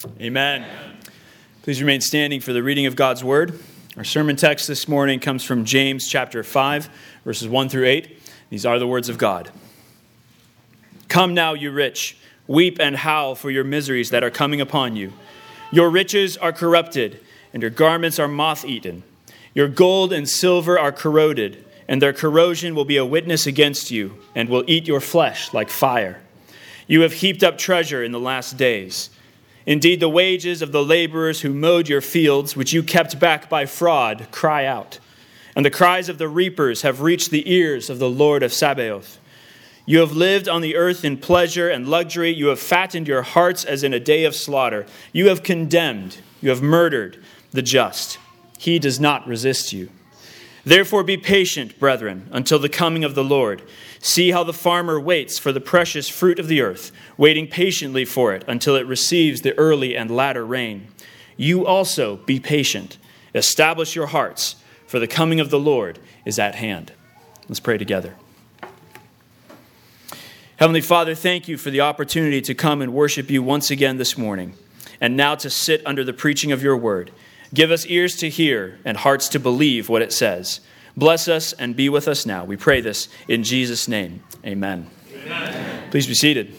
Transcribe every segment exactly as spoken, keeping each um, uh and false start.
Amen. Please remain standing for the reading of God's Word. Our sermon text this morning comes from James chapter five, verses one through eight. These are the words of God. Come now, you rich, weep and howl for your miseries that are coming upon you. Your riches are corrupted, and your garments are moth-eaten. Your gold and silver are corroded, and their corrosion will be a witness against you, and will eat your flesh like fire. You have heaped up treasure in the last days. Indeed, the wages of the laborers who mowed your fields, which you kept back by fraud, cry out. And the cries of the reapers have reached the ears of the Lord of Sabaoth. You have lived on the earth in pleasure and luxury. You have fattened your hearts as in a day of slaughter. You have condemned, you have murdered the just. He does not resist you. Therefore be patient, brethren, until the coming of the Lord. See how the farmer waits for the precious fruit of the earth, waiting patiently for it until it receives the early and latter rain. You also be patient. Establish your hearts, for the coming of the Lord is at hand. Let's pray together. Heavenly Father, thank you for the opportunity to come and worship you once again this morning, and now to sit under the preaching of your word. Give us ears to hear and hearts to believe what it says. Bless us and be with us now. We pray this in Jesus' name. Amen. Amen. Please be seated.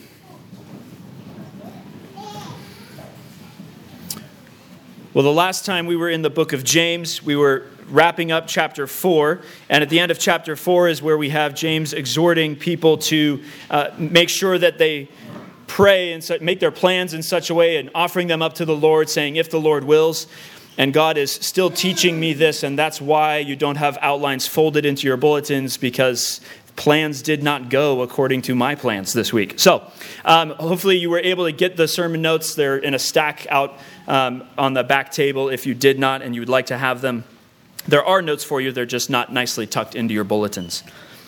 Well, the last time we were in the book of James, we were wrapping up chapter four. And at the end of chapter four is where we have James exhorting people to uh, make sure that they pray and make their plans in such a way and offering them up to the Lord, saying, if the Lord wills. And God is still teaching me this, and that's why you don't have outlines folded into your bulletins, because plans did not go according to my plans this week. So um, hopefully you were able to get the sermon notes. They're in a stack out um, on the back table if you did not and you would like to have them. There are notes for you. They're just not nicely tucked into your bulletins.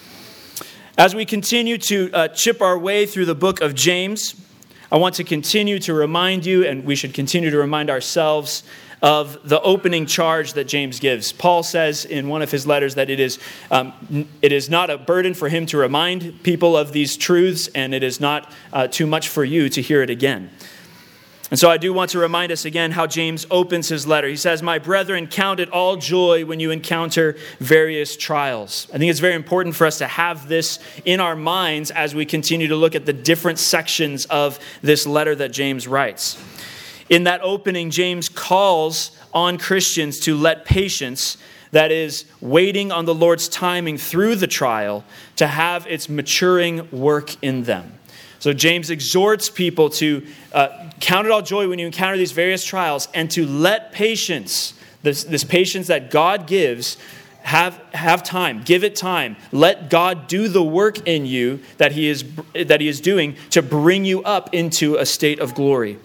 As we continue to uh, chip our way through the book of James, I want to continue to remind you, and we should continue to remind ourselves, of the opening charge that James gives. Paul says in one of his letters that it is um, it is not a burden for him to remind people of these truths, and it is not uh, too much for you to hear it again. And so I do want to remind us again how James opens his letter. He says, "My brethren, count it all joy when you encounter various trials." I think it's very important for us to have this in our minds as we continue to look at the different sections of this letter that James writes. In that opening, James calls on Christians to let patience, that is, waiting on the Lord's timing through the trial, to have its maturing work in them. So James exhorts people to uh, count it all joy when you encounter these various trials, and to let patience, this, this patience that God gives, have, have time. Give it time. Let God do the work in you that He is that He is doing to bring you up into a state of glory.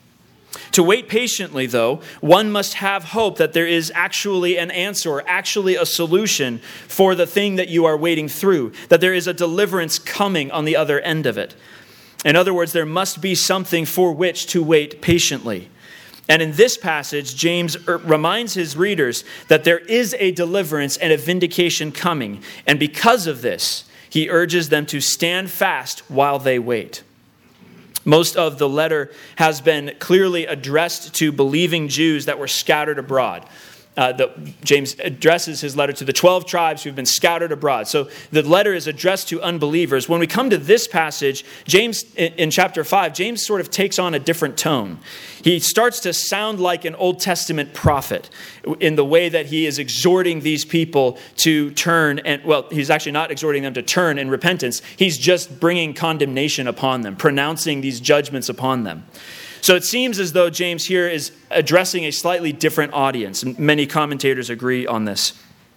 To wait patiently, though, one must have hope that there is actually an answer, or actually a solution for the thing that you are waiting through, that there is a deliverance coming on the other end of it. In other words, there must be something for which to wait patiently. And in this passage, James reminds his readers that there is a deliverance and a vindication coming. And because of this, he urges them to stand fast while they wait. Most of the letter has been clearly addressed to believing Jews that were scattered abroad. Uh, the, James addresses his letter to the twelve tribes who've been scattered abroad. So the letter is addressed to unbelievers. When we come to this passage, James, in, in chapter five, James sort of takes on a different tone. He starts to sound like an Old Testament prophet in the way that he is exhorting these people to turn. And well, he's actually not exhorting them to turn in repentance. He's just bringing condemnation upon them, pronouncing these judgments upon them. So it seems as though James here is addressing a slightly different audience. And many commentators agree on this.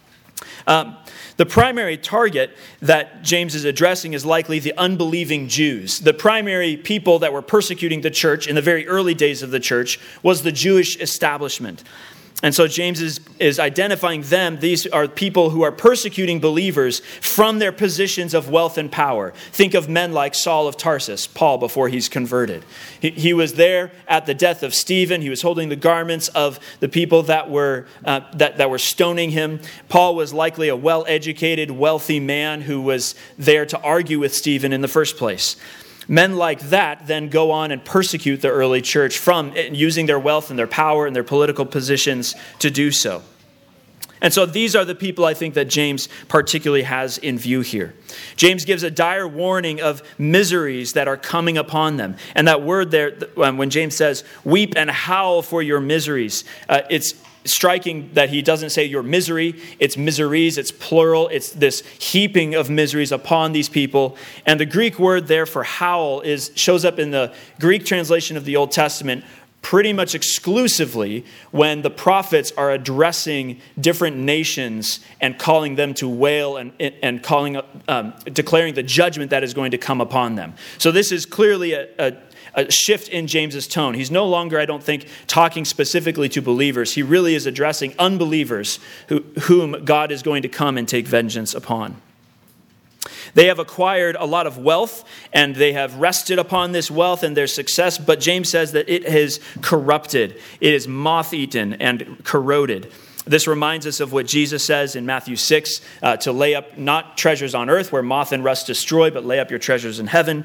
Um, the primary target that James is addressing is likely the unbelieving Jews. The primary people that were persecuting the church in the very early days of the church was the Jewish establishment. And so James is, is identifying them. These are people who are persecuting believers from their positions of wealth and power. Think of men like Saul of Tarsus, Paul before he's converted. He, he was there at the death of Stephen. He was holding the garments of the people that were uh, that, that were stoning him. Paul was likely a well-educated, wealthy man who was there to argue with Stephen in the first place. Men like that then go on and persecute the early church from using their wealth and their power and their political positions to do so. And so these are the people I think that James particularly has in view here. James gives a dire warning of miseries that are coming upon them. And that word there, when James says, weep and howl for your miseries, uh, it's striking that he doesn't say your misery, it's miseries, it's plural, it's this heaping of miseries upon these people. And the Greek word there for howl is shows up in the Greek translation of the Old Testament pretty much exclusively when the prophets are addressing different nations and calling them to wail and, and calling, um, declaring the judgment that is going to come upon them. So this is clearly a, a, a shift in James's tone. He's no longer, I don't think, talking specifically to believers. He really is addressing unbelievers who, whom God is going to come and take vengeance upon. They have acquired a lot of wealth, and they have rested upon this wealth and their success, but James says that it is corrupted. It is moth-eaten and corroded. This reminds us of what Jesus says in Matthew six, uh, to lay up not treasures on earth where moth and rust destroy, but lay up your treasures in heaven.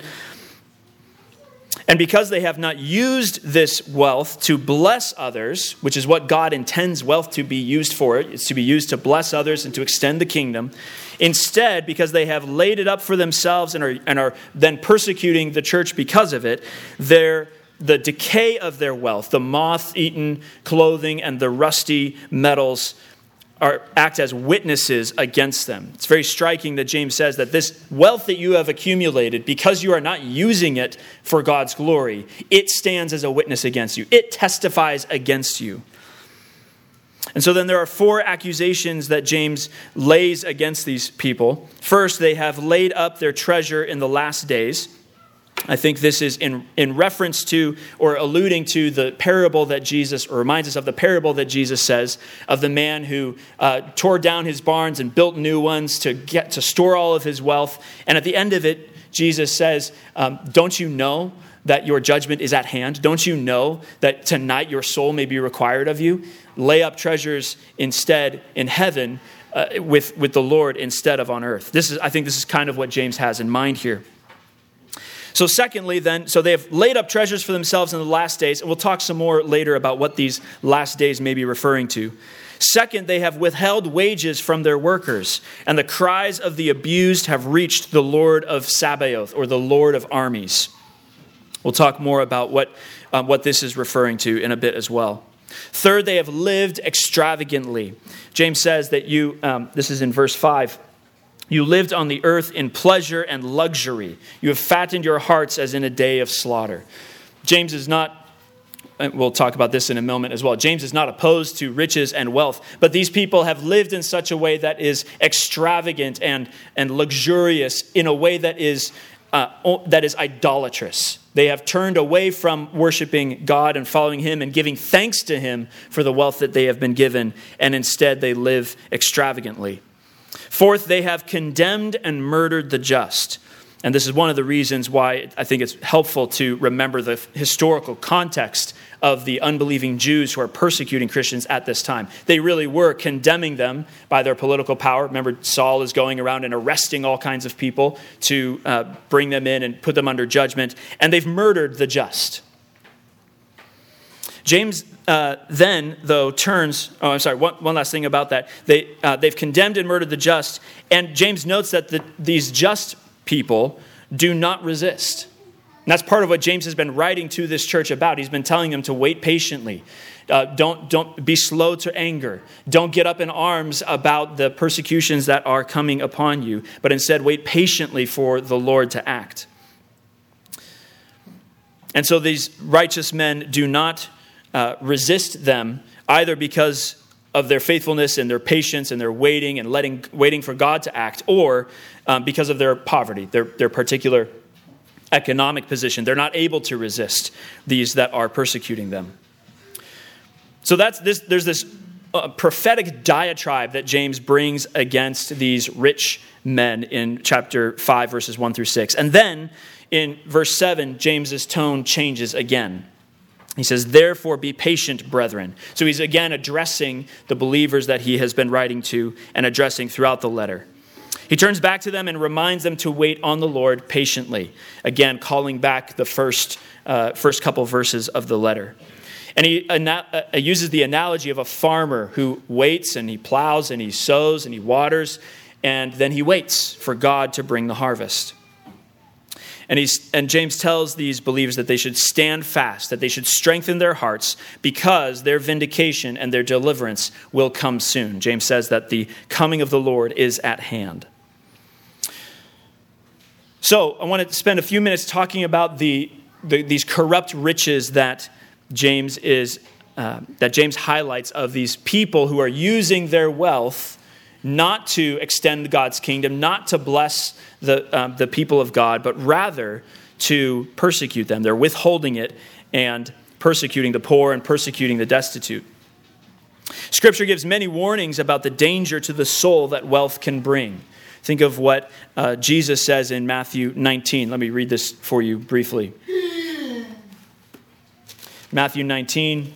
And because they have not used this wealth to bless others, which is what God intends wealth to be used for, it's to be used to bless others and to extend the kingdom. Instead, because they have laid it up for themselves and are, and are then persecuting the church because of it, their, the decay of their wealth, the moth-eaten clothing and the rusty metals Are, act as witnesses against them. It's very striking that James says that this wealth that you have accumulated, because you are not using it for God's glory, it stands as a witness against you. It testifies against you. And so then there are four accusations that James lays against these people. First, they have laid up their treasure in the last days. I think this is in, in reference to or alluding to the parable that Jesus, or reminds us of the parable that Jesus says of the man who uh, tore down his barns and built new ones to get to store all of his wealth. And at the end of it, Jesus says, um, don't you know that your judgment is at hand? Don't you know that tonight your soul may be required of you? Lay up treasures instead in heaven uh, with, with the Lord instead of on earth. This is, I think this is kind of what James has in mind here. So secondly, then, so they have laid up treasures for themselves in the last days, and we'll talk some more later about what these last days may be referring to. Second, they have withheld wages from their workers, and the cries of the abused have reached the Lord of Sabaoth, or the Lord of armies. We'll talk more about what, um, what this is referring to in a bit as well. Third, they have lived extravagantly. James says that you, um, this is in verse five, you lived on the earth in pleasure and luxury. You have fattened your hearts as in a day of slaughter. James is not, and we'll talk about this in a moment as well. James is not opposed to riches and wealth, but these people have lived in such a way that is extravagant and, and luxurious, in a way that is uh, that is idolatrous. They have turned away from worshiping God and following Him and giving thanks to Him for the wealth that they have been given, and instead they live extravagantly. Fourth, they have condemned and murdered the just. And this is one of the reasons why I think it's helpful to remember the historical context of the unbelieving Jews who are persecuting Christians at this time. They really were condemning them by their political power. Remember, Saul is going around and arresting all kinds of people to uh, bring them in and put them under judgment. And they've murdered the just. James uh, then, though, turns... Oh, I'm sorry, one, one last thing about that. They, uh, they've condemned and murdered the just. And James notes that the, these just people do not resist. And that's part of what James has been writing to this church about. He's been telling them to wait patiently. Uh, don't, don't be slow to anger. Don't get up in arms about the persecutions that are coming upon you, but instead wait patiently for the Lord to act. And so these righteous men do not uh, resist them, either because of their faithfulness and their patience and their waiting and letting waiting for God to act, or um, because of their poverty, their, their particular economic position. They're not able to resist these that are persecuting them. So that's this. There's this uh, prophetic diatribe that James brings against these rich men in chapter five, verses one through six. And then in verse seven, James's tone changes again. He says, therefore be patient, brethren. So he's again addressing the believers that he has been writing to and addressing throughout the letter. He turns back to them and reminds them to wait on the Lord patiently. Again, calling back the first, uh, first couple verses of the letter. And he uh, uses the analogy of a farmer who waits and he plows and he sows and he waters, and then he waits for God to bring the harvest. And, he's, and James tells these believers that they should stand fast, that they should strengthen their hearts because their vindication and their deliverance will come soon. James says that the coming of the Lord is at hand. So I want to spend a few minutes talking about the, the these corrupt riches that James is uh, that James highlights of these people who are using their wealth not to extend God's kingdom, not to bless the um, the people of God, but rather to persecute them. They're withholding it and persecuting the poor and persecuting the destitute. Scripture gives many warnings about the danger to the soul that wealth can bring. Think of what uh, Jesus says in Matthew nineteen. Let me read this for you briefly. Matthew nineteen.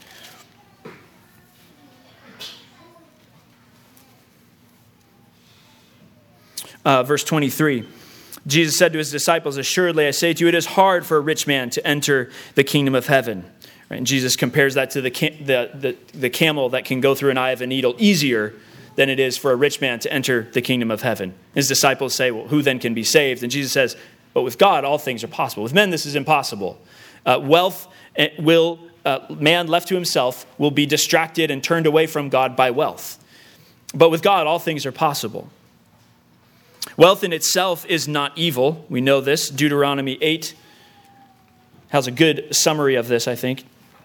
Uh, verse twenty-three. Jesus said to his disciples, "Assuredly, I say to you, it is hard for a rich man to enter the kingdom of heaven." Right? And Jesus compares that to the, cam- the, the, the camel that can go through an eye of a needle easier than it is for a rich man to enter the kingdom of heaven. His disciples say, well, who then can be saved? And Jesus says, but with God, all things are possible. With men, this is impossible. Uh, wealth will, uh, man left to himself will be distracted and turned away from God by wealth. But with God, all things are possible. Wealth in itself is not evil. We know this. Deuteronomy eight has a good summary of this, I think.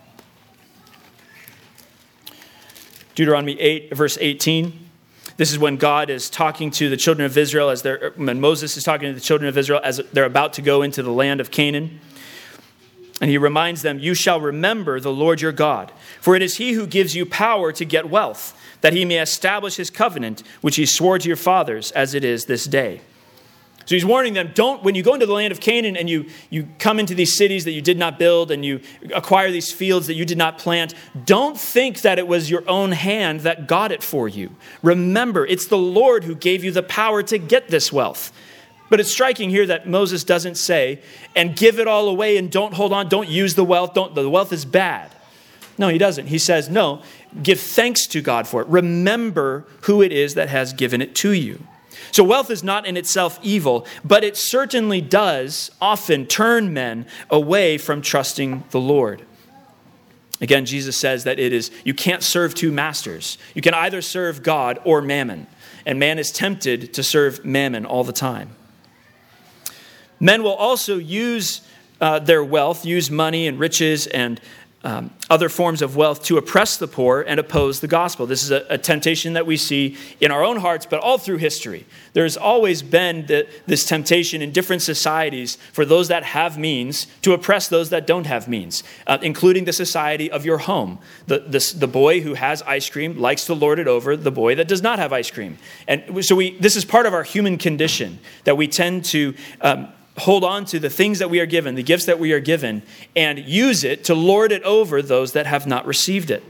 Deuteronomy eight, verse eighteen. This is when God is talking to the children of Israel, as they're, when Moses is talking to the children of Israel as they're about to go into the land of Canaan. And he reminds them, "You shall remember the Lord your God, for it is he who gives you power to get wealth, that he may establish his covenant, which he swore to your fathers, as it is this day." So he's warning them, don't, when you go into the land of Canaan and you, you come into these cities that you did not build and you acquire these fields that you did not plant, don't think that it was your own hand that got it for you. Remember, it's the Lord who gave you the power to get this wealth. But it's striking here that Moses doesn't say, and give it all away and don't hold on, don't use the wealth, don't, the wealth is bad. No, he doesn't. He says, no, give thanks to God for it. Remember who it is that has given it to you. So wealth is not in itself evil, but it certainly does often turn men away from trusting the Lord. Again, Jesus says that it is, you can't serve two masters. You can either serve God or mammon. And man is tempted to serve mammon all the time. Men will also use uh, their wealth, use money and riches and Um, other forms of wealth to oppress the poor and oppose the gospel. This is a, a temptation that we see in our own hearts, but all through history. There's always been the, this temptation in different societies for those that have means to oppress those that don't have means, uh, including the society of your home. The, the, the boy who has ice cream likes to lord it over the boy that does not have ice cream. And so we this is part of our human condition, that we tend to Um, hold on to the things that we are given, the gifts that we are given, and use it to lord it over those that have not received it.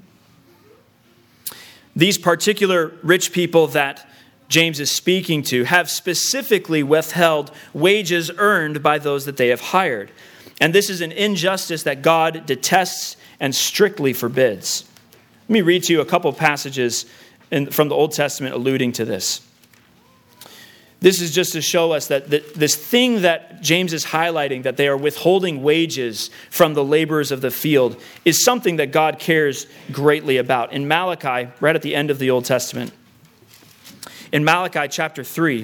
These particular rich people that James is speaking to have specifically withheld wages earned by those that they have hired. And this is an injustice that God detests and strictly forbids. Let me read to you a couple of passages in, from the Old Testament alluding to this. This is just to show us that this thing that James is highlighting, that they are withholding wages from the laborers of the field, is something that God cares greatly about. In Malachi, right at the end of the Old Testament, in Malachi chapter three,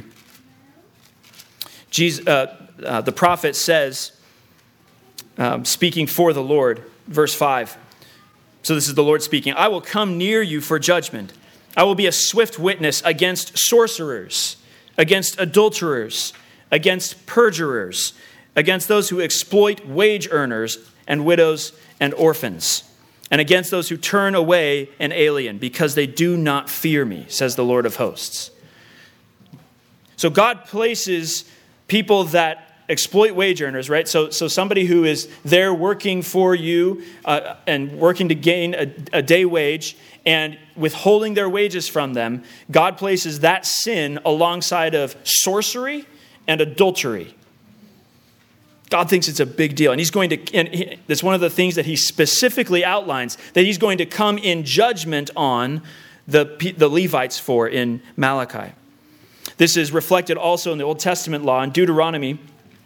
Jesus, uh, uh, the prophet says, um, speaking for the Lord, verse five. So this is the Lord speaking. "I will come near you for judgment. I will be a swift witness against sorcerers, against adulterers, against perjurers, against those who exploit wage earners and widows and orphans, and against those who turn away an alien, because they do not fear me, says the Lord of hosts." So God places people that exploit wage earners, right? So, so somebody who is there working for you uh, and working to gain a, a day wage and withholding their wages from them, God places that sin alongside of sorcery and adultery. God thinks it's a big deal. And he's going to, and he, that's one of the things that he specifically outlines, that he's going to come in judgment on the, the Levites for in Malachi. This is reflected also in the Old Testament law in Deuteronomy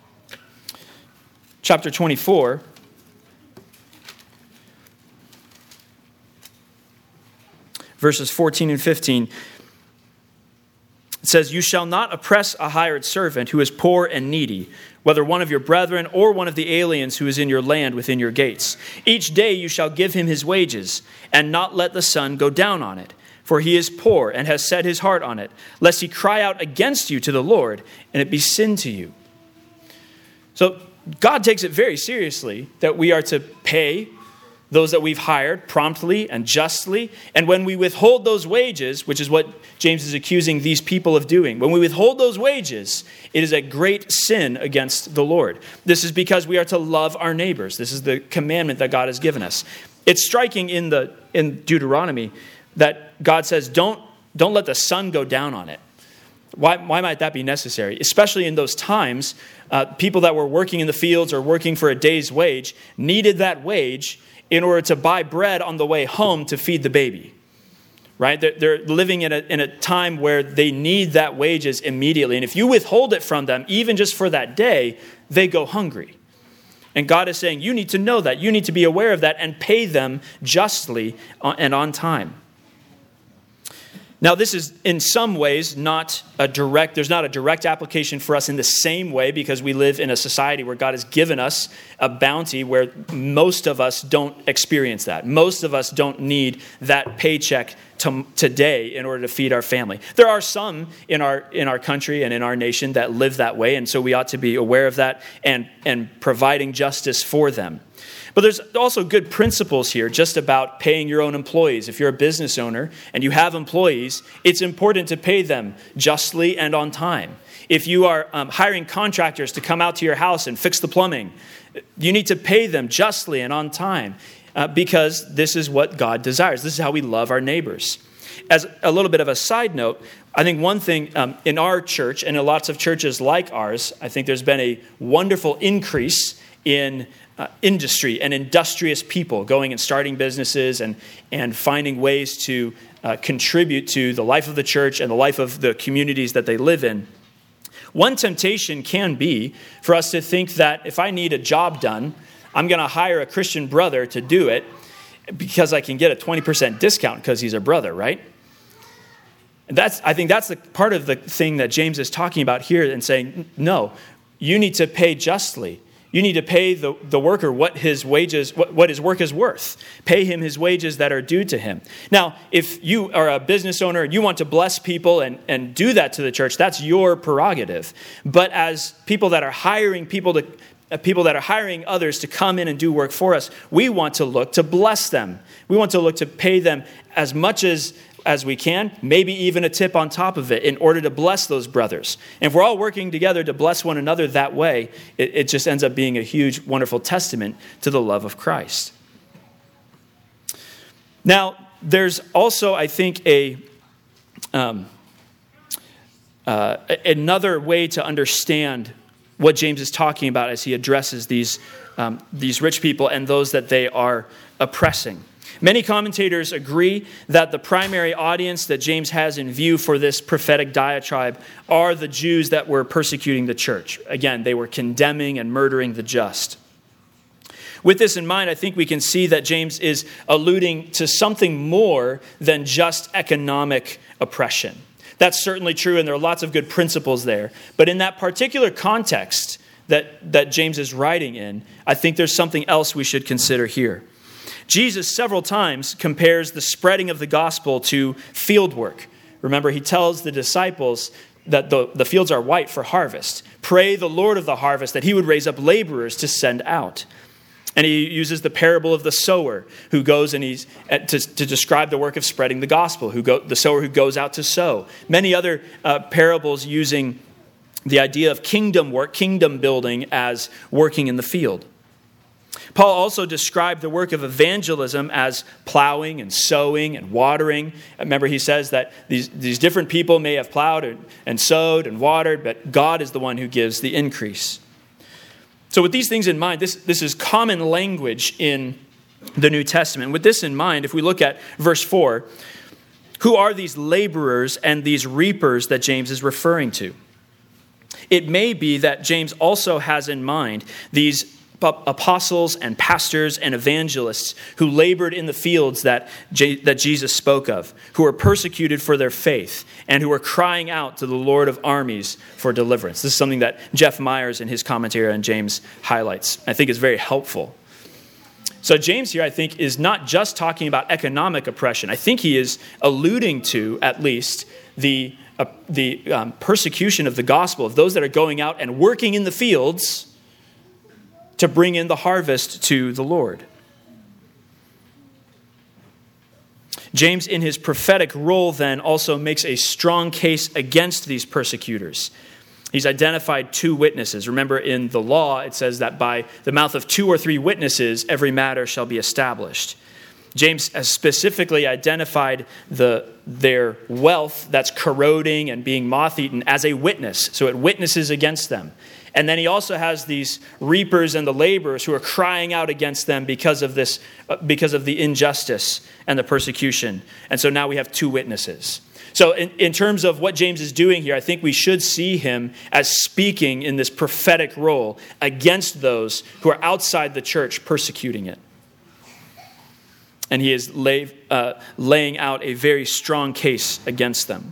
chapter twenty-four. Verses fourteen and fifteen. It says, "You shall not oppress a hired servant who is poor and needy, whether one of your brethren or one of the aliens who is in your land within your gates. Each day you shall give him his wages, and not let the sun go down on it. For he is poor and has set his heart on it, lest he cry out against you to the Lord, and it be sin to you." So God takes it very seriously that we are to pay those that we've hired promptly and justly. And when we withhold those wages, which is what James is accusing these people of doing, when we withhold those wages, it is a great sin against the Lord. This is because we are to love our neighbors. This is the commandment that God has given us. It's striking in the in Deuteronomy that God says, don't, don't let the sun go down on it. Why, why might that be necessary? Especially in those times, uh, people that were working in the fields or working for a day's wage needed that wage in order to buy bread on the way home to feed the baby. Right? They're, they're living in a, in a time where they need that wages immediately. And if you withhold it from them, even just for that day, they go hungry. And God is saying, you need to know that. You need to be aware of that and pay them justly and on time. Now, this is in some ways not a direct, there's not a direct application for us in the same way, because we live in a society where God has given us a bounty where most of us don't experience that. Most of us don't need that paycheck to, today in order to feed our family. There are some in our in our country and in our nation that live that way, and so we ought to be aware of that and, and providing justice for them. But there's also good principles here just about paying your own employees. If you're a business owner and you have employees, it's important to pay them justly and on time. If you are um, hiring contractors to come out to your house and fix the plumbing, you need to pay them justly and on time uh, because this is what God desires. This is how we love our neighbors. As a little bit of a side note, I think one thing um, in our church and in lots of churches like ours, I think there's been a wonderful increase in Uh, industry and industrious people going and starting businesses and, and finding ways to uh, contribute to the life of the church and the life of the communities that they live in. One temptation can be for us to think that if I need a job done, I'm going to hire a Christian brother to do it because I can get a twenty percent discount because he's a brother, right? And that's, I think that's the part of the thing that James is talking about here and saying, no, you need to pay justly. You need to pay the, the worker what his wages, what, what his work is worth. Pay him his wages that are due to him. Now, if you are a business owner and you want to bless people and, and do that to the church, that's your prerogative. But as people that are hiring people to uh, people that are hiring others to come in and do work for us, we want to look to bless them. We want to look to pay them as much as as we can, maybe even a tip on top of it in order to bless those brothers. And if we're all working together to bless one another that way, it, it just ends up being a huge, wonderful testament to the love of Christ. Now, there's also, I think, a um, uh, another way to understand what James is talking about as he addresses these um, these rich people and those that they are oppressing. Many commentators agree that the primary audience that James has in view for this prophetic diatribe are the Jews that were persecuting the church. Again, they were condemning and murdering the just. With this in mind, I think we can see that James is alluding to something more than just economic oppression. That's certainly true, and there are lots of good principles there. But in that particular context that, that James is writing in, I think there's something else we should consider here. Jesus several times compares the spreading of the gospel to field work. Remember, he tells the disciples that the, the fields are white for harvest. Pray the Lord of the harvest that he would raise up laborers to send out. And he uses the parable of the sower who goes and he's to, to describe the work of spreading the gospel, who go, the sower who goes out to sow. Many other uh, parables using the idea of kingdom work, kingdom building as working in the field. Paul also described the work of evangelism as plowing and sowing and watering. Remember, he says that these, these different people may have plowed and, and sowed and watered, but God is the one who gives the increase. So with these things in mind, this, this is common language in the New Testament. With this in mind, if we look at verse four, who are these laborers and these reapers that James is referring to? It may be that James also has in mind these apostles and pastors and evangelists who labored in the fields that, J- that Jesus spoke of, who were persecuted for their faith and who were crying out to the Lord of armies for deliverance. This is something that Jeff Myers in his commentary on James highlights. I think is very helpful. So James here, I think, is not just talking about economic oppression. I think he is alluding to, at least, the, uh, the um, persecution of the gospel, of those that are going out and working in the fields to bring in the harvest to the Lord. James, in his prophetic role, then, also makes a strong case against these persecutors. He's identified two witnesses. Remember, in the law, it says that by the mouth of two or three witnesses, every matter shall be established. James has specifically identified the, their wealth that's corroding and being moth-eaten as a witness. So it witnesses against them. And then he also has these reapers and the laborers who are crying out against them because of this, because of the injustice and the persecution. And so now we have two witnesses. So in, in terms of what James is doing here, I think we should see him as speaking in this prophetic role against those who are outside the church persecuting it. And he is lay, uh, laying out a very strong case against them.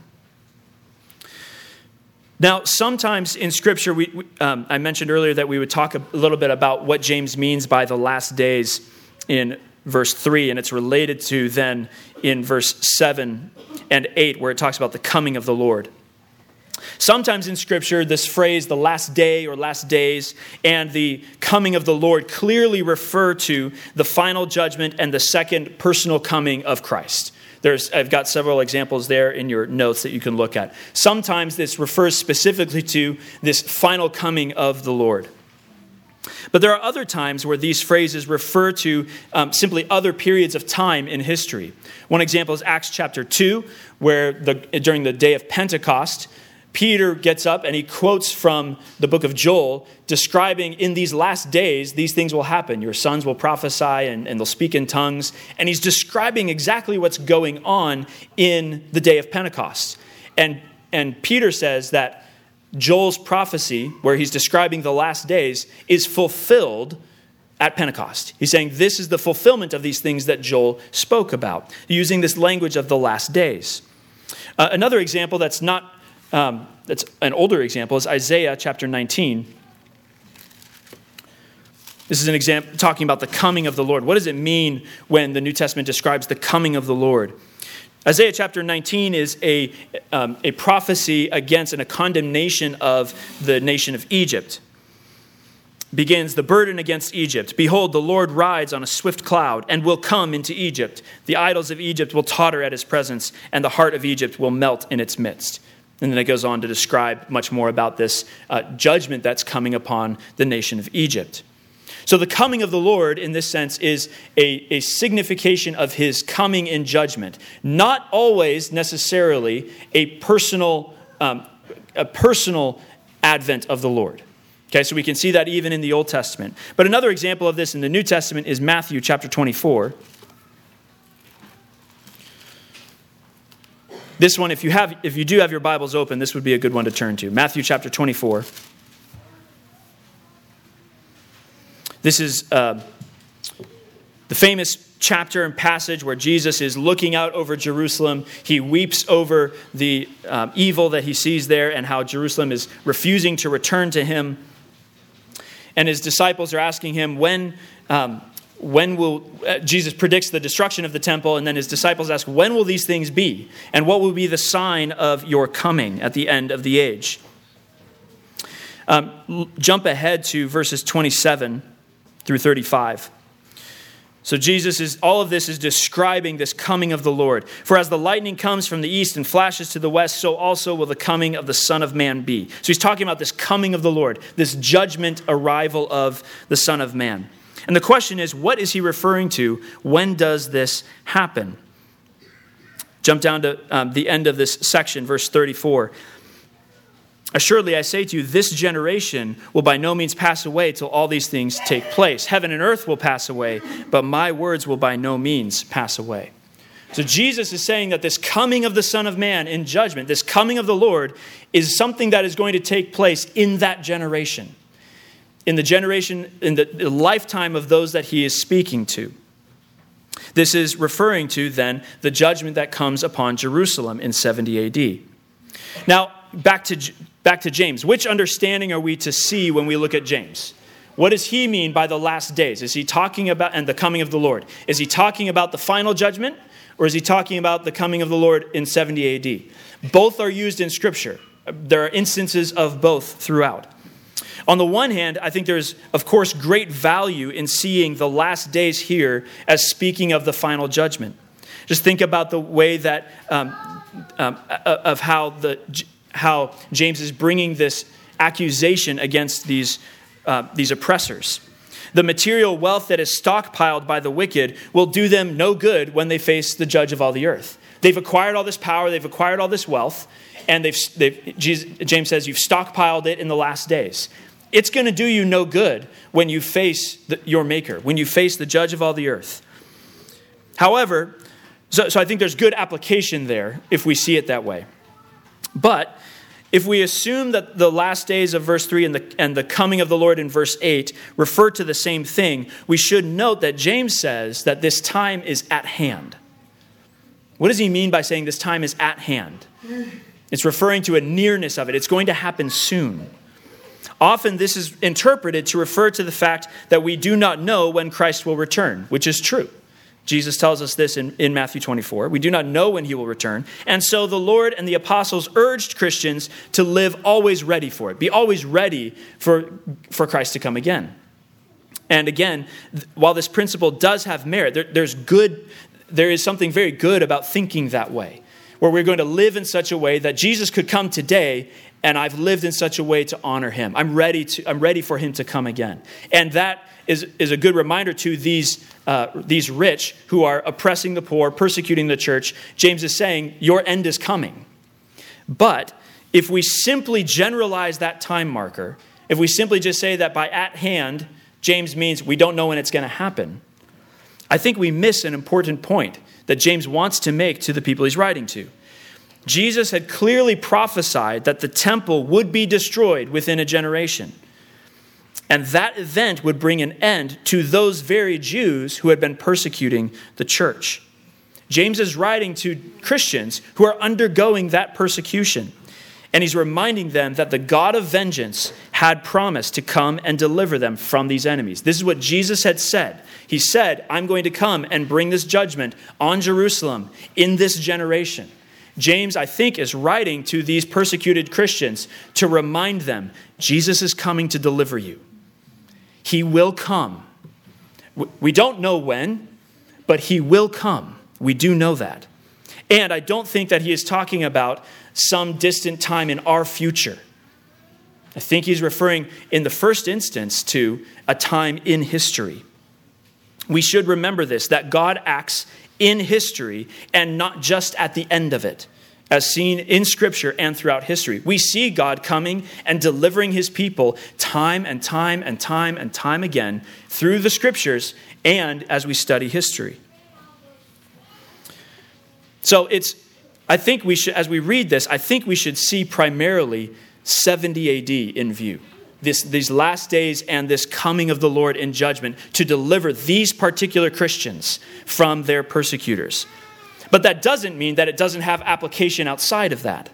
Now, sometimes in Scripture, we, we um, I mentioned earlier that we would talk a little bit about what James means by the last days in verse three, and it's related to then in verse seven and eight, where it talks about the coming of the Lord. Sometimes in Scripture, this phrase, the last day or last days, and the coming of the Lord clearly refer to the final judgment and the second personal coming of Christ. There's, I've got several examples there in your notes that you can look at. Sometimes this refers specifically to this final coming of the Lord. But there are other times where these phrases refer to um, simply other periods of time in history. One example is Acts chapter two, where the, during the day of Pentecost, Peter gets up and he quotes from the book of Joel, describing in these last days, these things will happen. Your sons will prophesy and, and they'll speak in tongues. And he's describing exactly what's going on in the day of Pentecost. And, and Peter says that Joel's prophecy, where he's describing the last days, is fulfilled at Pentecost. He's saying this is the fulfillment of these things that Joel spoke about, using this language of the last days. Uh, another example that's not Um, that's an older example is Isaiah chapter nineteen. This is an example talking about the coming of the Lord. What does it mean when the New Testament describes the coming of the Lord? Isaiah chapter nineteen is a, um, a prophecy against and a condemnation of the nation of Egypt. Begins, the burden against Egypt. Behold, the Lord rides on a swift cloud and will come into Egypt. The idols of Egypt will totter at his presence, and the heart of Egypt will melt in its midst. And then it goes on to describe much more about this uh, judgment that's coming upon the nation of Egypt. So the coming of the Lord, in this sense, is a, a signification of his coming in judgment. Not always necessarily a personal, um, a personal advent of the Lord. Okay, so we can see that even in the Old Testament. But another example of this in the New Testament is Matthew chapter twenty-four. This one, if you have, if you do have your Bibles open, this would be a good one to turn to. Matthew chapter twenty-four. This is uh, the famous chapter and passage where Jesus is looking out over Jerusalem. He weeps over the um, evil that he sees there and how Jerusalem is refusing to return to him. And his disciples are asking him, when... Um, When will, uh, Jesus predicts the destruction of the temple, and then his disciples ask, when will these things be? And what will be the sign of your coming at the end of the age? Um, jump ahead to verses twenty-seven through thirty-five. So Jesus is, all of this is describing this coming of the Lord. For as the lightning comes from the east and flashes to the west, so also will the coming of the Son of Man be. So he's talking about this coming of the Lord, this judgment arrival of the Son of Man. And the question is, what is he referring to? When does this happen? Jump down to um, the end of this section, verse thirty-four. Assuredly, I say to you, this generation will by no means pass away till all these things take place. Heaven and earth will pass away, but my words will by no means pass away. So Jesus is saying that this coming of the Son of Man in judgment, this coming of the Lord, is something that is going to take place in that generation. In the generation, in the lifetime of those that he is speaking to. This is referring to then the judgment that comes upon Jerusalem in seventy A D. Now, back to back to James. Which understanding are we to see when we look at James? What does he mean by the last days? Is he talking about, and the coming of the Lord? Is he talking about the final judgment, or is he talking about the coming of the Lord in seventy A D? Both are used in Scripture. There are instances of both throughout. On the one hand, I think there's, of course, great value in seeing the last days here as speaking of the final judgment. Just think about the way that, um, um, of how the how James is bringing this accusation against these, uh, these oppressors. The material wealth that is stockpiled by the wicked will do them no good when they face the judge of all the earth. They've acquired all this power, they've acquired all this wealth, and they've, they've Jesus, James says, you've stockpiled it in the last days. It's going to do you no good when you face the, your maker, when you face the judge of all the earth. However, so, so I think there's good application there if we see it that way. But if we assume that the last days of verse three and the, and the coming of the Lord in verse eight refer to the same thing, we should note that James says that this time is at hand. What does he mean by saying this time is at hand? It's referring to a nearness of it. It's going to happen soon. Often this is interpreted to refer to the fact that we do not know when Christ will return, which is true. Jesus tells us this in, in Matthew twenty-four. We do not know when he will return. And so the Lord and the apostles urged Christians to live always ready for it. Be always ready for, for Christ to come again. And again, while this principle does have merit, there, there's good, there is something very good about thinking that way, where we're going to live in such a way that Jesus could come today, and I've lived in such a way to honor him. I'm ready to. I'm ready for him to come again. And that is, is a good reminder to these, uh, these rich who are oppressing the poor, persecuting the church. James is saying, your end is coming. But if we simply generalize that time marker, if we simply just say that by at hand, James means we don't know when it's going to happen, I think we miss an important point that James wants to make to the people he's writing to. Jesus had clearly prophesied that the temple would be destroyed within a generation. And that event would bring an end to those very Jews who had been persecuting the church. James is writing to Christians who are undergoing that persecution. And he's reminding them that the God of vengeance had promised to come and deliver them from these enemies. This is what Jesus had said. He said, I'm going to come and bring this judgment on Jerusalem in this generation. James, I think, is writing to these persecuted Christians to remind them, Jesus is coming to deliver you. He will come. We don't know when, but he will come. We do know that. And I don't think that he is talking about some distant time in our future. I think he's referring in the first instance to a time in history. We should remember this, that God acts in history and not just at the end of it, as seen in Scripture and throughout history. We see God coming and delivering his people time and time and time and time again through the Scriptures and as we study history. So it's, I think we should, as we read this, I think we should see primarily seventy A D in view. This, these last days and this coming of the Lord in judgment to deliver these particular Christians from their persecutors. But that doesn't mean that it doesn't have application outside of that.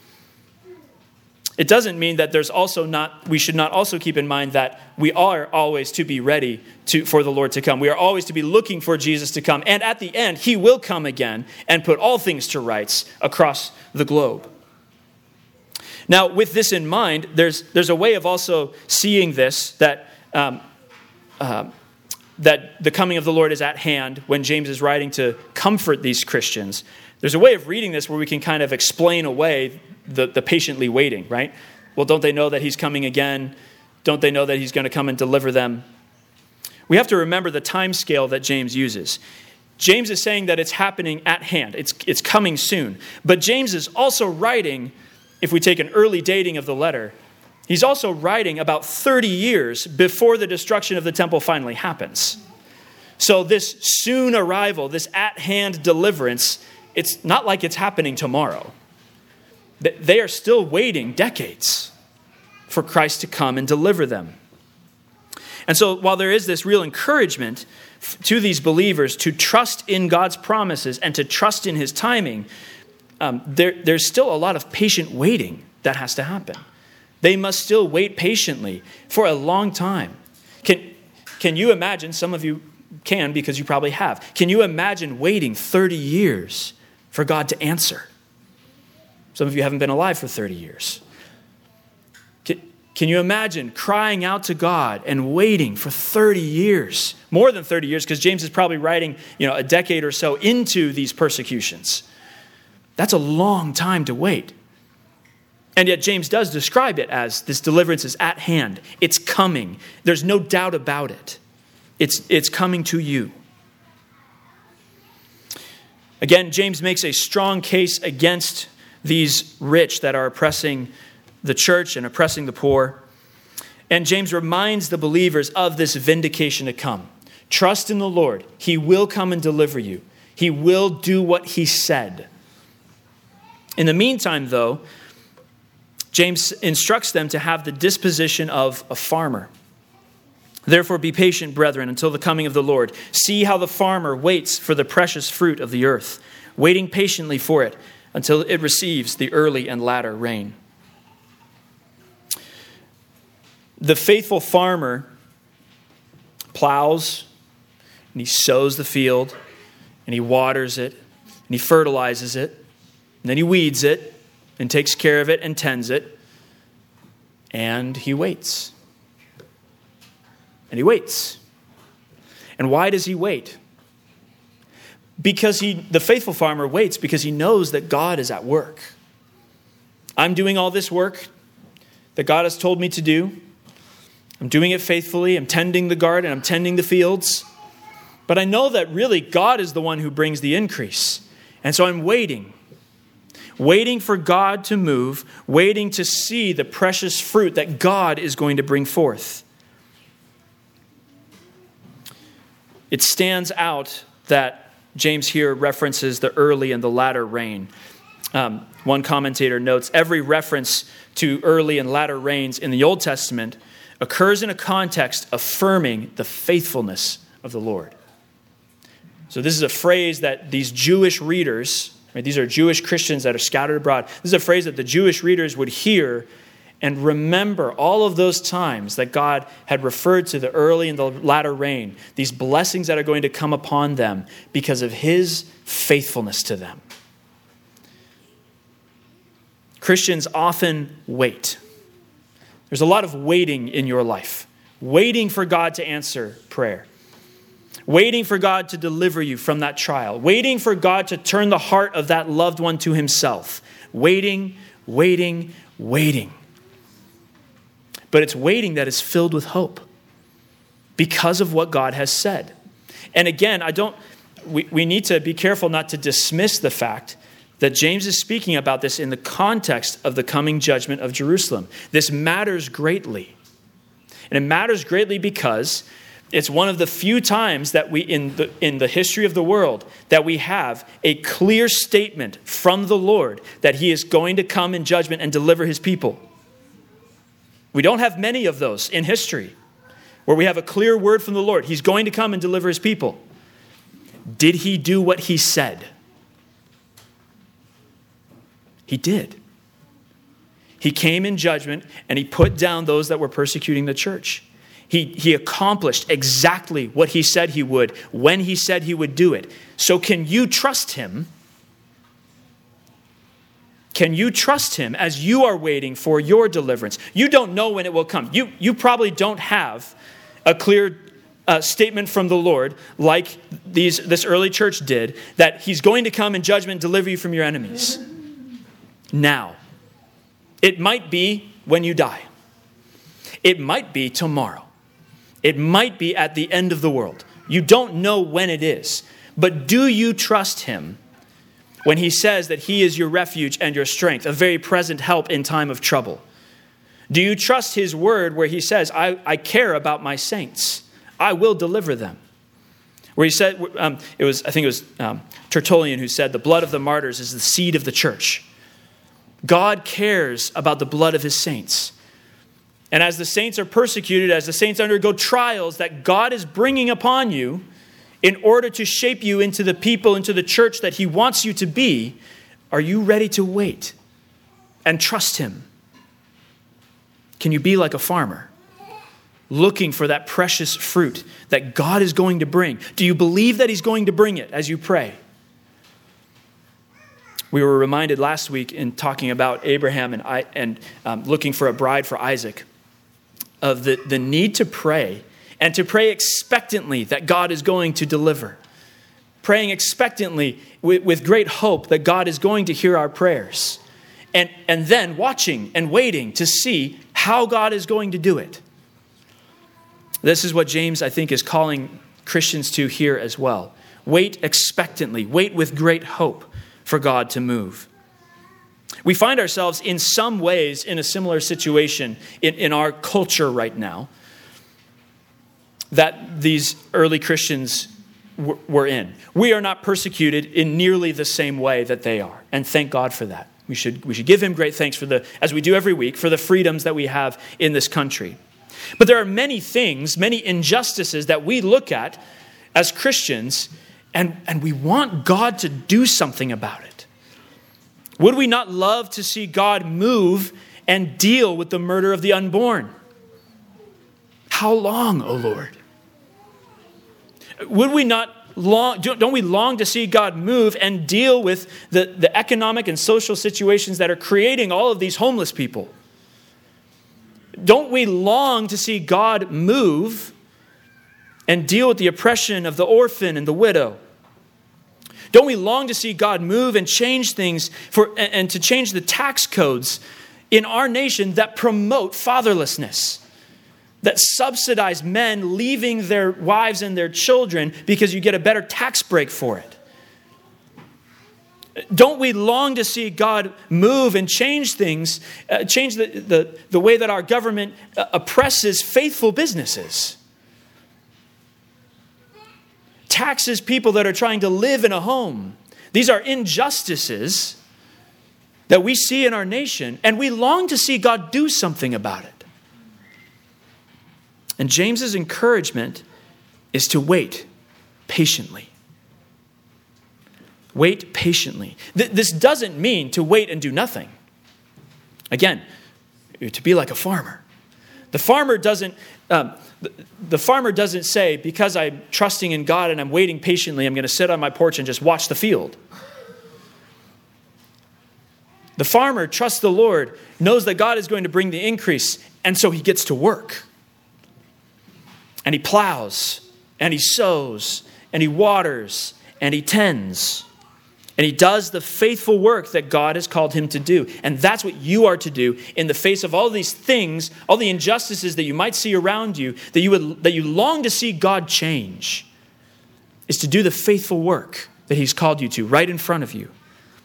It doesn't mean that there's also not, we should not also keep in mind that we are always to be ready to, for the Lord to come. We are always to be looking for Jesus to come. And at the end, he will come again and put all things to rights across the globe. Now, with this in mind, there's there's a way of also seeing this that um, uh, that the coming of the Lord is at hand when James is writing to comfort these Christians, there's a way of reading this where we can kind of explain away the, the patiently waiting, right? Well, don't they know that he's coming again? Don't they know that he's going to come and deliver them? We have to remember the time scale that James uses. James is saying that it's happening at hand. It's, it's coming soon. But James is also writing, if we take an early dating of the letter, he's also writing about thirty years before the destruction of the temple finally happens. So this soon arrival, this at-hand deliverance, it's not like it's happening tomorrow. They are still waiting decades for Christ to come and deliver them. And so while there is this real encouragement to these believers to trust in God's promises and to trust in his timing, um, there, there's still a lot of patient waiting that has to happen. They must still wait patiently for a long time. Can, can you imagine, some of you can because you probably have, can you imagine waiting thirty years for God to answer? Some of you haven't been alive for thirty years. Can, can you imagine crying out to God and waiting for thirty years? More than thirty years, because James is probably writing, you know, a decade or so into these persecutions. That's a long time to wait. And yet James does describe it as this deliverance is at hand. It's coming. There's no doubt about it. It's, it's coming to you. Again, James makes a strong case against these rich that are oppressing the church and oppressing the poor. And James reminds the believers of this vindication to come. Trust in the Lord. He will come and deliver you. He will do what he said. In the meantime, though, James instructs them to have the disposition of a farmer. Therefore, be patient, brethren, until the coming of the Lord. See how the farmer waits for the precious fruit of the earth, waiting patiently for it until it receives the early and latter rain. The faithful farmer plows, and he sows the field, and he waters it, and he fertilizes it, and then he weeds it, and takes care of it and tends it, and he waits. And he waits. And why does he wait? Because he, the faithful farmer waits because he knows that God is at work. I'm doing all this work that God has told me to do. I'm doing it faithfully. I'm tending the garden. I'm tending the fields. But I know that really God is the one who brings the increase. And so I'm waiting. Waiting for God to move, waiting to see the precious fruit that God is going to bring forth. It stands out that James here references the early and the latter rain. Um, one commentator notes, every reference to early and latter rains in the Old Testament occurs in a context affirming the faithfulness of the Lord. So this is a phrase that these Jewish readers, right, these are Jewish Christians that are scattered abroad. This is a phrase that the Jewish readers would hear and remember all of those times that God had referred to the early and the latter rain, these blessings that are going to come upon them because of his faithfulness to them. Christians often wait. There's a lot of waiting in your life, waiting for God to answer prayer. Waiting for God to deliver you from that trial. Waiting for God to turn the heart of that loved one to himself. Waiting, waiting, waiting. But it's waiting that is filled with hope because of what God has said. And again, I don't. We, we need to be careful not to dismiss the fact that James is speaking about this in the context of the coming judgment of Jerusalem. This matters greatly. And it matters greatly because it's one of the few times that we, in the, in the history of the world, that we have a clear statement from the Lord that he is going to come in judgment and deliver his people. We don't have many of those in history where we have a clear word from the Lord. He's going to come and deliver his people. Did he do what he said? He did. He came in judgment and he put down those that were persecuting the church. He, he accomplished exactly what he said he would when he said he would do it. So can you trust him? Can you trust him as you are waiting for your deliverance? You don't know when it will come. You, you probably don't have a clear uh, statement from the Lord, like these this early church did, that he's going to come in judgment and deliver you from your enemies. Now. It might be when you die. It might be tomorrow. It might be at the end of the world. You don't know when it is. But do you trust him when he says that he is your refuge and your strength, a very present help in time of trouble? Do you trust his word where he says, I, I care about my saints. I will deliver them. Where he said, um, it was I think it was um, Tertullian who said, the blood of the martyrs is the seed of the church. God cares about the blood of his saints. And as the saints are persecuted, as the saints undergo trials that God is bringing upon you in order to shape you into the people, into the church that he wants you to be, are you ready to wait and trust him? Can you be like a farmer, looking for that precious fruit that God is going to bring? Do you believe that he's going to bring it as you pray? We were reminded last week in talking about Abraham and, I, and um, looking for a bride for Isaac of the, the need to pray and to pray expectantly that God is going to deliver. Praying expectantly with, with great hope that God is going to hear our prayers. And, and then watching and waiting to see how God is going to do it. This is what James, I think, is calling Christians to here as well. Wait expectantly. Wait with great hope for God to move. We find ourselves in some ways in a similar situation in, in our culture right now that these early Christians w- were in. We are not persecuted in nearly the same way that they are. And thank God for that. We should, we should give him great thanks for the, as we do every week, for the freedoms that we have in this country. But there are many things, many injustices that we look at as Christians, and, and we want God to do something about it. Would we not love to see God move and deal with the murder of the unborn? How long, O Lord? Would we not long, don't we long to see God move and deal with the, the economic and social situations that are creating all of these homeless people? Don't we long to see God move and deal with the oppression of the orphan and the widow? Don't we long to see God move and change things for and, and to change the tax codes in our nation that promote fatherlessness, that subsidize men leaving their wives and their children because you get a better tax break for it? Don't we long to see God move and change things, uh, change the, the, the way that our government uh, oppresses faithful businesses? Taxes people that are trying to live in a home. These are injustices that we see in our nation, and we long to see God do something about it. And James's encouragement is to wait patiently. Wait patiently. Th- this doesn't mean to wait and do nothing. Again, to be like a farmer. The farmer doesn't. Um, the, the farmer doesn't say, because I'm trusting in God and I'm waiting patiently, I'm going to sit on my porch and just watch the field. The farmer trusts the Lord, knows that God is going to bring the increase, and so he gets to work. And he plows, and he sows, and he waters, and he tends. And he does the faithful work that God has called him to do. And that's what you are to do in the face of all these things, all the injustices that you might see around you, that you would, that you long to see God change, is to do the faithful work that he's called you to right in front of you.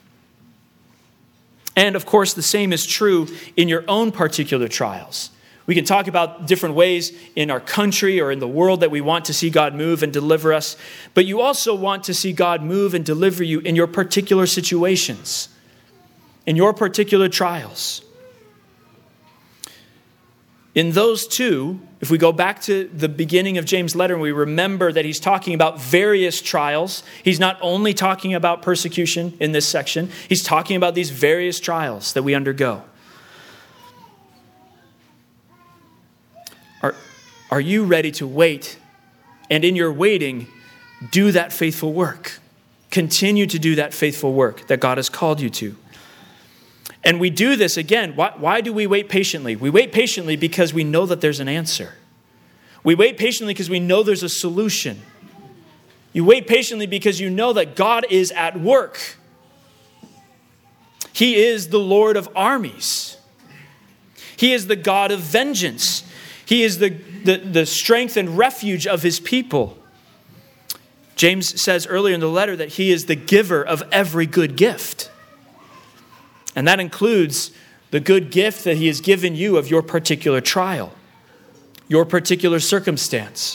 And of course, the same is true in your own particular trials. We can talk about different ways in our country or in the world that we want to see God move and deliver us. But you also want to see God move and deliver you in your particular situations, in your particular trials. In those two, if we go back to the beginning of James' letter and we remember that he's talking about various trials, he's not only talking about persecution in this section, he's talking about these various trials that we undergo. Are, are you ready to wait? And in your waiting, do that faithful work. Continue to do that faithful work that God has called you to. And we do this again. Why, why do we wait patiently? We wait patiently because we know that there's an answer. We wait patiently because we know there's a solution. You wait patiently because you know that God is at work. He is the Lord of armies. He is the God of vengeance. He is the, the, the strength and refuge of his people. James says earlier in the letter that he is the giver of every good gift. And that includes the good gift that he has given you of your particular trial, your particular circumstance.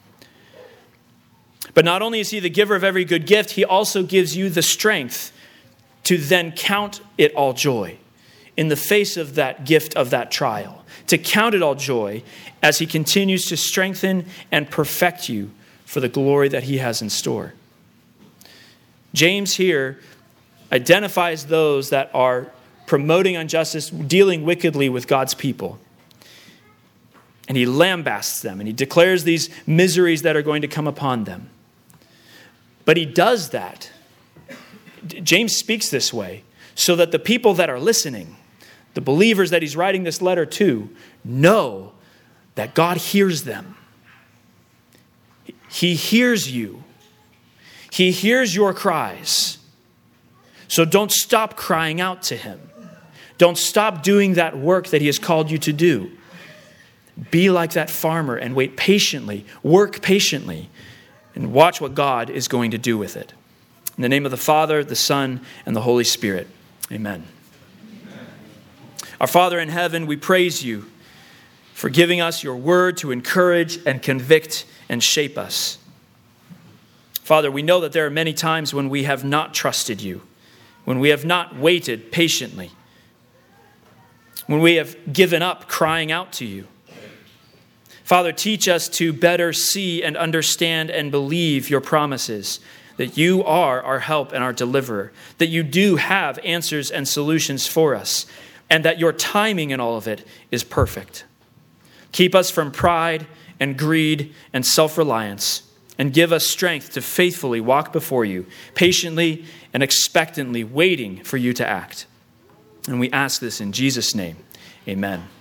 But not only is he the giver of every good gift, he also gives you the strength to then count it all joy in the face of that gift of that trial. To count it all joy as he continues to strengthen and perfect you for the glory that he has in store. James here identifies those that are promoting injustice, dealing wickedly with God's people. And he lambasts them, and he declares these miseries that are going to come upon them. But he does that. James speaks this way so that the people that are listening, the believers that he's writing this letter to, know that God hears them. He hears you. He hears your cries. So don't stop crying out to him. Don't stop doing that work that he has called you to do. Be like that farmer and wait patiently, work patiently, and watch what God is going to do with it. In the name of the Father, the Son, and the Holy Spirit. Amen. Amen. Our Father in heaven, we praise you for giving us your word to encourage and convict and shape us. Father, we know that there are many times when we have not trusted you, when we have not waited patiently, when we have given up crying out to you. Father, teach us to better see and understand and believe your promises, that you are our help and our deliverer, that you do have answers and solutions for us, and that your timing in all of it is perfect. Keep us from pride and greed and self-reliance, and give us strength to faithfully walk before you, patiently and expectantly waiting for you to act. And we ask this in Jesus' name. Amen.